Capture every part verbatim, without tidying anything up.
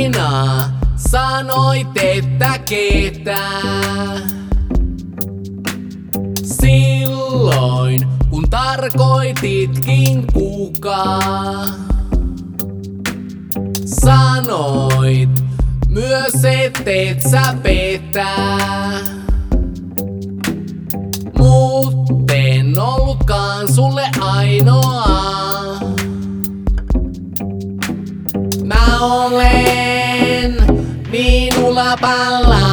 Aina sanoit, että ketä. Silloin kun tarkoititkin kuka. Sanoit myös, et sä petä. Mut en ollutkaan sulle ainoa. Mä olen niin ulapalla,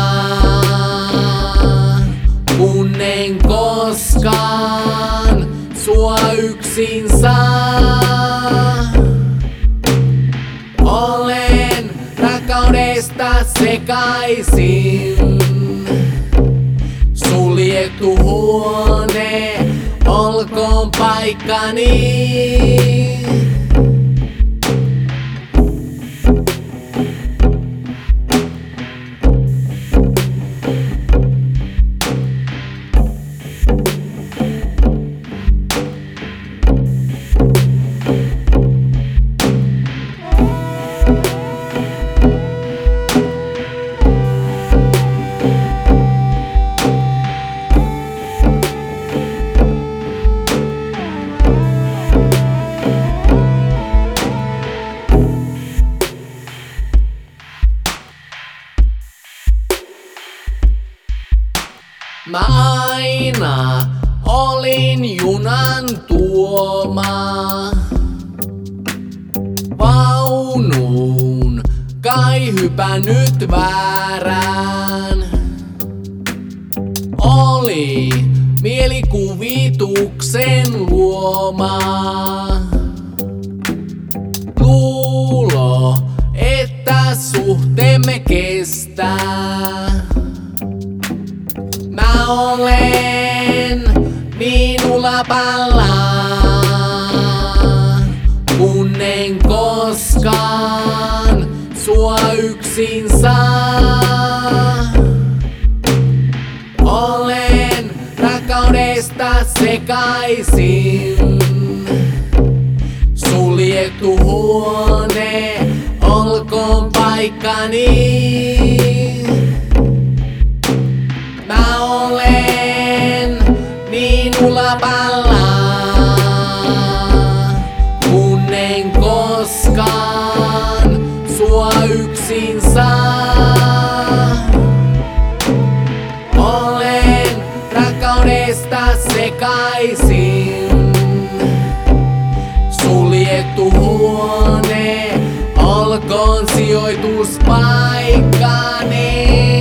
kun en koskaan sua yksin saa. Olen rakkaudesta sekaisin. Suljettu huone olkoon paikkani. Mä aina olin junan tuoma. Vaunuun kai hypännyt väärään. Oli mielikuvituksen luoma. Luulo, että suhteemme kestää. Mä olen niin ulapalla, kun en koskaan sua yksin saa. Olen rakkaudesta sekaisin. Suljettu huone olkoon paikkani. Mä olen niin ulapalla, kun en koskaan sua yksin saa. Olen rakkaudesta sekaisin. Suljettu huone olkoon sijoituspaikkani.